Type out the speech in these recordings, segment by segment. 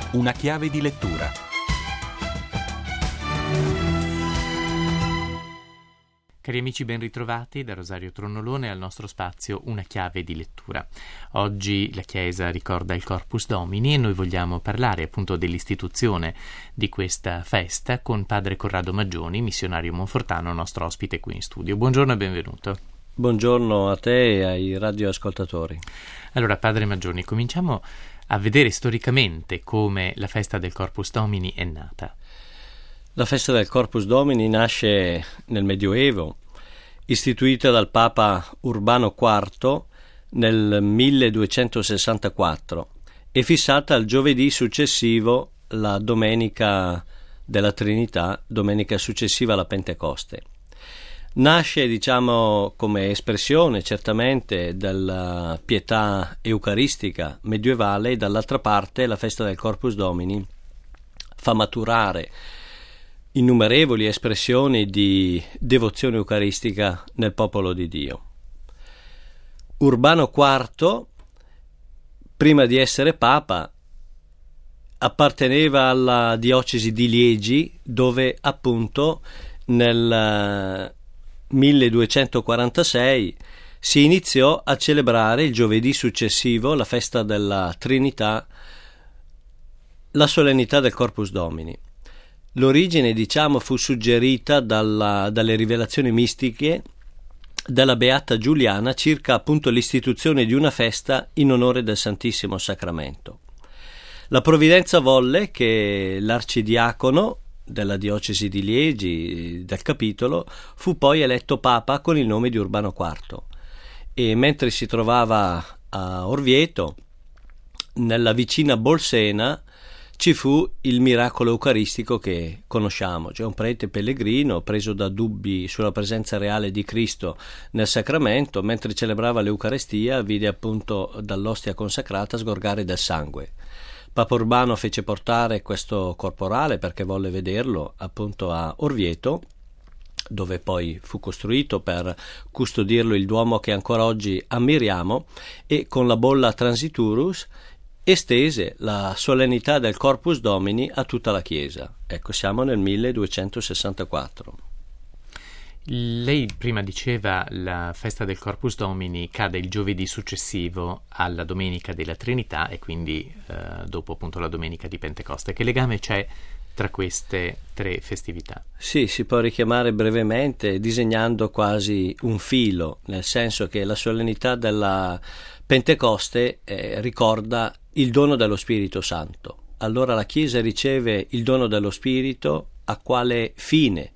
Una chiave di lettura. Cari amici, ben ritrovati da Rosario Tronnolone al nostro spazio Una chiave di lettura. Oggi la Chiesa ricorda il Corpus Domini e noi vogliamo parlare appunto dell'istituzione di questa festa con padre Corrado Maggioni, missionario monfortano, nostro ospite qui in studio. Buongiorno e benvenuto. Buongiorno a te e ai radioascoltatori. Allora, padre Maggioni, cominciamo a vedere storicamente come la festa del Corpus Domini è nata. La festa del Corpus Domini nasce nel Medioevo, istituita dal Papa Urbano IV nel 1264 e fissata il giovedì successivo, la Domenica della Trinità, domenica successiva alla Pentecoste. Nasce, come espressione certamente della pietà eucaristica medievale e dall'altra parte la festa del Corpus Domini fa maturare innumerevoli espressioni di devozione eucaristica nel popolo di Dio. Urbano IV, prima di essere Papa, apparteneva alla diocesi di Liegi, dove appunto nel 1246 si iniziò a celebrare il giovedì successivo, la festa della Trinità, la solennità del Corpus Domini. L'origine, fu suggerita dalle rivelazioni mistiche della Beata Giuliana circa appunto l'istituzione di una festa in onore del Santissimo Sacramento. La provvidenza volle che l'arcidiacono della diocesi di Liegi, del capitolo, fu poi eletto Papa con il nome di Urbano IV e mentre si trovava a Orvieto, nella vicina Bolsena, ci fu il miracolo eucaristico che conosciamo, cioè un prete pellegrino preso da dubbi sulla presenza reale di Cristo nel sacramento, mentre celebrava l'Eucaristia vide appunto dall'ostia consacrata sgorgare del sangue. Papa Urbano fece portare questo corporale perché volle vederlo appunto a Orvieto, dove poi fu costruito per custodirlo il Duomo che ancora oggi ammiriamo, e con la bolla Transiturus estese la solennità del Corpus Domini a tutta la Chiesa. Ecco, siamo nel 1264. Lei prima diceva la festa del Corpus Domini cade il giovedì successivo alla Domenica della Trinità e quindi dopo appunto la Domenica di Pentecoste. Che legame c'è tra queste tre festività? Sì, si può richiamare brevemente disegnando quasi un filo, nel senso che la solennità della Pentecoste ricorda il dono dello Spirito Santo. Allora la Chiesa riceve il dono dello Spirito a quale fine?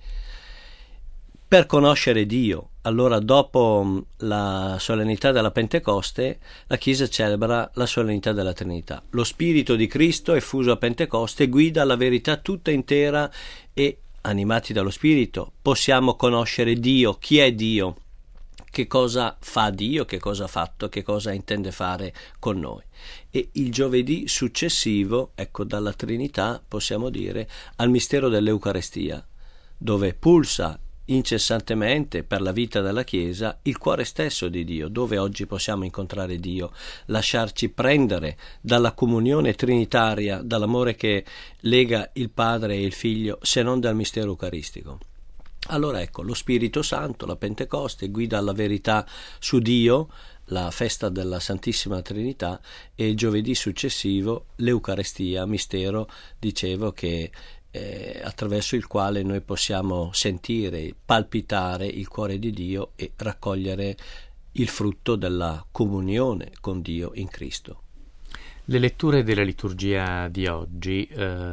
Per conoscere Dio. Allora dopo la solennità della Pentecoste la Chiesa celebra la solennità della Trinità. Lo Spirito di Cristo effuso a Pentecoste guida la verità tutta intera e, animati dallo Spirito, possiamo conoscere Dio. Chi è Dio? Che cosa fa Dio? Che cosa ha fatto? Che cosa intende fare con noi? E il giovedì successivo, dalla Trinità, possiamo dire, al mistero dell'Eucaristia, dove pulsa incessantemente per la vita della Chiesa il cuore stesso di Dio, dove oggi possiamo incontrare Dio, lasciarci prendere dalla comunione trinitaria, dall'amore che lega il Padre e il Figlio, se non dal mistero eucaristico. Allora lo Spirito Santo, la Pentecoste, guida alla verità su Dio, la festa della Santissima Trinità, e il giovedì successivo l'Eucaristia, mistero, dicevo, che attraverso il quale noi possiamo sentire, palpitare il cuore di Dio e raccogliere il frutto della comunione con Dio in Cristo. Le letture della liturgia di oggi,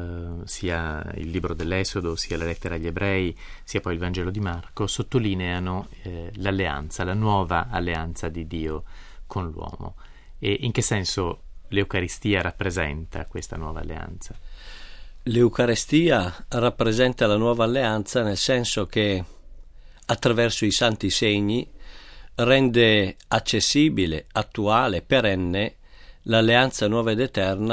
sia il libro dell'Esodo, sia la lettera agli Ebrei, sia poi il Vangelo di Marco, sottolineano l'alleanza, la nuova alleanza di Dio con l'uomo. E in che senso l'Eucaristia rappresenta questa nuova alleanza? L'Eucaristia rappresenta la nuova alleanza nel senso che attraverso i santi segni rende accessibile, attuale, perenne l'alleanza nuova ed eterna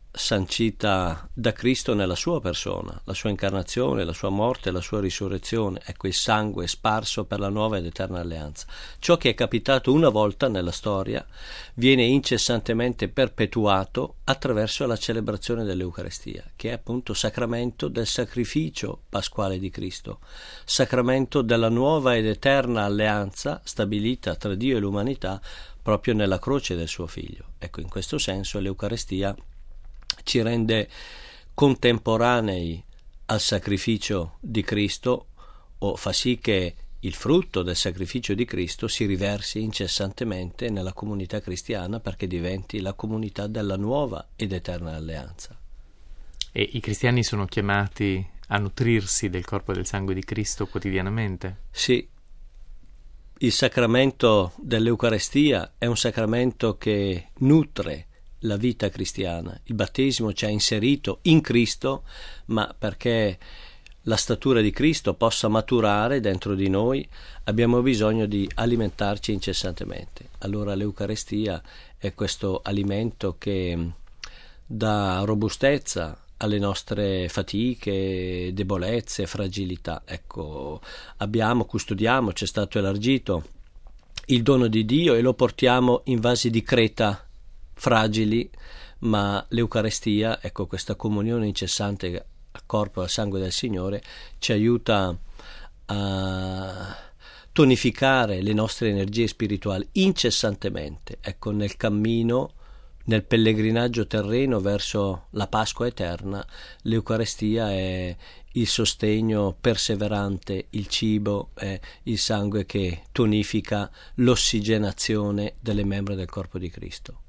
sancita da Cristo nella sua persona, la sua incarnazione, la sua morte, la sua risurrezione, ecco il sangue sparso per la nuova ed eterna alleanza. Ciò che è capitato una volta nella storia viene incessantemente perpetuato attraverso la celebrazione dell'Eucarestia, che è appunto sacramento del sacrificio pasquale di Cristo, sacramento della nuova ed eterna alleanza stabilita tra Dio e l'umanità proprio nella croce del suo Figlio. Ecco, in questo senso l'Eucarestia ci rende contemporanei al sacrificio di Cristo, o fa sì che il frutto del sacrificio di Cristo si riversi incessantemente nella comunità cristiana, perché diventi la comunità della nuova ed eterna alleanza. E i cristiani sono chiamati a nutrirsi del corpo e del sangue di Cristo quotidianamente? Sì. Il sacramento dell'Eucarestia è un sacramento che nutre la vita cristiana. Il battesimo ci ha inserito in Cristo, ma perché la statura di Cristo possa maturare dentro di noi abbiamo bisogno di alimentarci incessantemente. Allora l'Eucarestia è questo alimento che dà robustezza alle nostre fatiche, debolezze, fragilità. Ecco, custodiamo, ci è stato elargito il dono di Dio e lo portiamo in vasi di creta fragili, ma l'Eucarestia, ecco, questa comunione incessante al corpo e al sangue del Signore ci aiuta a tonificare le nostre energie spirituali incessantemente, ecco, nel cammino, nel pellegrinaggio terreno verso la Pasqua eterna. L'Eucarestia è il sostegno perseverante, il cibo è il sangue che tonifica l'ossigenazione delle membra del corpo di Cristo.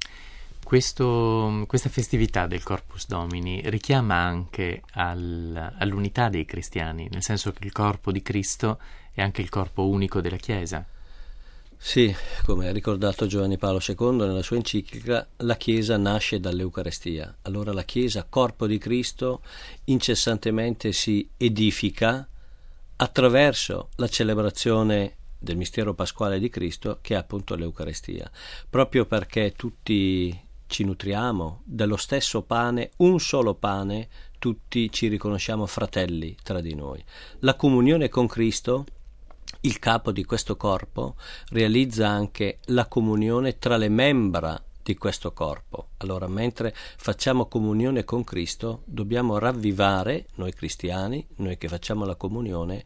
Questa festività del Corpus Domini richiama anche all'unità dei cristiani, nel senso che il corpo di Cristo è anche il corpo unico della Chiesa. Sì, come ha ricordato Giovanni Paolo II nella sua enciclica, la Chiesa nasce dall'Eucarestia. Allora la Chiesa, corpo di Cristo, incessantemente si edifica attraverso la celebrazione del mistero pasquale di Cristo, che è appunto l'Eucarestia, proprio perché tutti ci nutriamo dello stesso pane, un solo pane, tutti ci riconosciamo fratelli tra di noi. La comunione con Cristo, il capo di questo corpo, realizza anche la comunione tra le membra di questo corpo. Allora, mentre facciamo comunione con Cristo, dobbiamo ravvivare, noi cristiani, noi che facciamo la comunione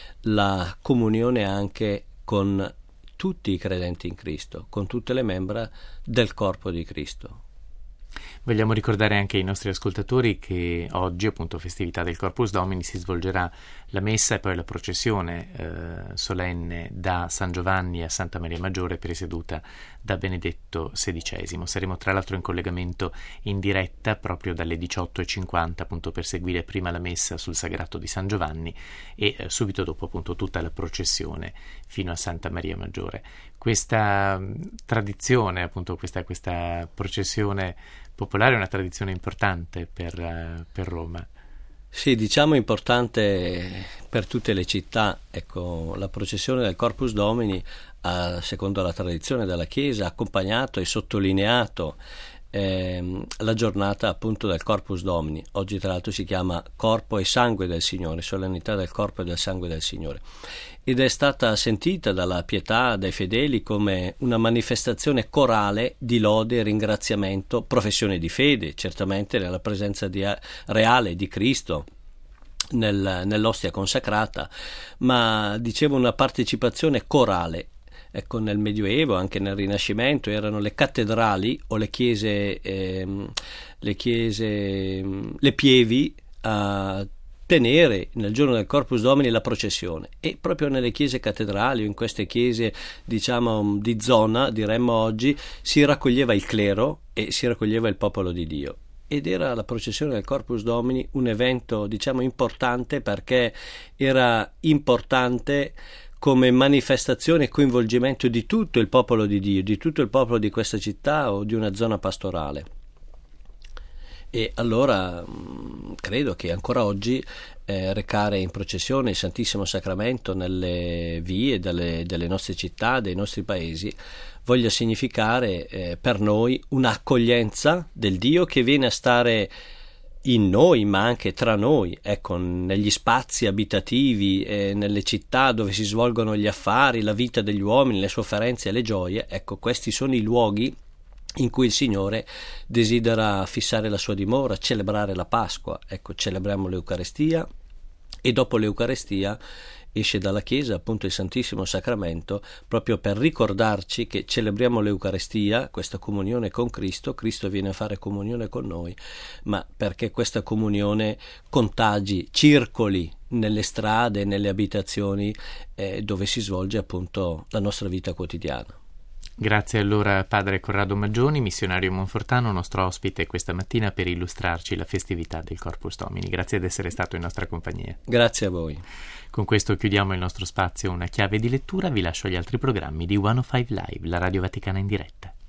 anche con tutti i credenti in Cristo, con tutte le membra del corpo di Cristo. Vogliamo ricordare anche ai nostri ascoltatori che oggi, appunto, festività del Corpus Domini, si svolgerà la messa e poi la processione solenne da San Giovanni a Santa Maria Maggiore, presieduta da Benedetto XVI. Saremo tra l'altro in collegamento in diretta proprio dalle 18:50, appunto, per seguire prima la messa sul Sagrato di San Giovanni e subito dopo, appunto, tutta la processione fino a Santa Maria Maggiore. Questa tradizione, appunto, questa processione popolare è una tradizione importante per Roma. Sì, diciamo importante per tutte le città. Ecco, la processione del Corpus Domini ha, secondo la tradizione della Chiesa, accompagnato e sottolineato la giornata appunto del Corpus Domini. Oggi tra l'altro si chiama Corpo e Sangue del Signore, solennità del corpo e del sangue del Signore, ed è stata sentita dalla pietà, dai fedeli, come una manifestazione corale di lode e ringraziamento, professione di fede, certamente nella presenza reale di Cristo nell'ostia consacrata, ma dicevo una partecipazione corale. Ecco, nel Medioevo, anche nel Rinascimento, erano le cattedrali o le pievi a tenere nel giorno del Corpus Domini la processione, e proprio nelle chiese cattedrali o in queste chiese, diciamo, di zona, diremmo oggi, si raccoglieva il clero e si raccoglieva il popolo di Dio. Ed era la processione del Corpus Domini un evento, diciamo, importante, perché era importante come manifestazione e coinvolgimento di tutto il popolo di Dio, di tutto il popolo di questa città o di una zona pastorale. E allora credo che ancora oggi recare in processione il Santissimo Sacramento nelle vie delle nostre città, dei nostri paesi, voglia significare per noi un'accoglienza del Dio che viene a stare in noi, ma anche tra noi, ecco, negli spazi abitativi, nelle città dove si svolgono gli affari, la vita degli uomini, le sofferenze e le gioie. Ecco, questi sono i luoghi in cui il Signore desidera fissare la sua dimora, celebrare la Pasqua. Ecco, celebriamo l'Eucarestia e dopo l'Eucarestia esce dalla Chiesa appunto il Santissimo Sacramento, proprio per ricordarci che celebriamo l'Eucarestia, questa comunione con Cristo. Cristo viene a fare comunione con noi, ma perché questa comunione contagi, circoli nelle strade, nelle abitazioni dove si svolge appunto la nostra vita quotidiana. Grazie allora padre Corrado Maggioni, missionario monfortano, nostro ospite questa mattina per illustrarci la festività del Corpus Domini. Grazie di essere stato in nostra compagnia. Grazie a voi. Con questo chiudiamo il nostro spazio Una chiave di lettura. Vi lascio agli altri programmi di 105 Live, la Radio Vaticana in diretta.